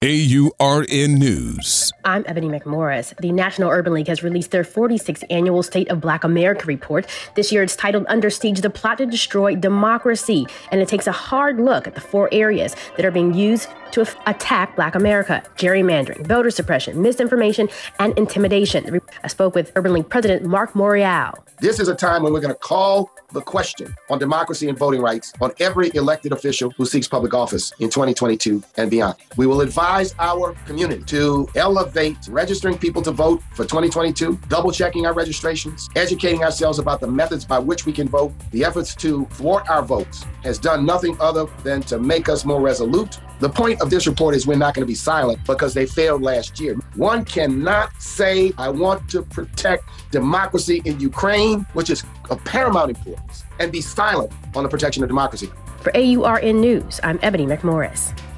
AURN News. I'm Ebony McMorris. The National Urban League has released their 46th annual State of Black America report. This year it's titled Under Siege, the Plot to Destroy Democracy. And it takes a hard look at the 4 areas that are being used to attack Black America: gerrymandering, voter suppression, misinformation, and intimidation. I spoke with Urban League President Mark Morial. This is a time when we're going to call the question on democracy and voting rights on every elected official who seeks public office in 2022 and beyond. We will advise our community to elevate registering people to vote for 2022, double-checking our registrations, educating ourselves about the methods by which we can vote. The efforts to thwart our votes has done nothing other than to make us more resolute. The point of this report is we're not going to be silent because they failed last year. One cannot say, I want to protect democracy in Ukraine, which is of paramount importance, and be silent on the protection of democracy. For AURN News, I'm Ebony McMorris.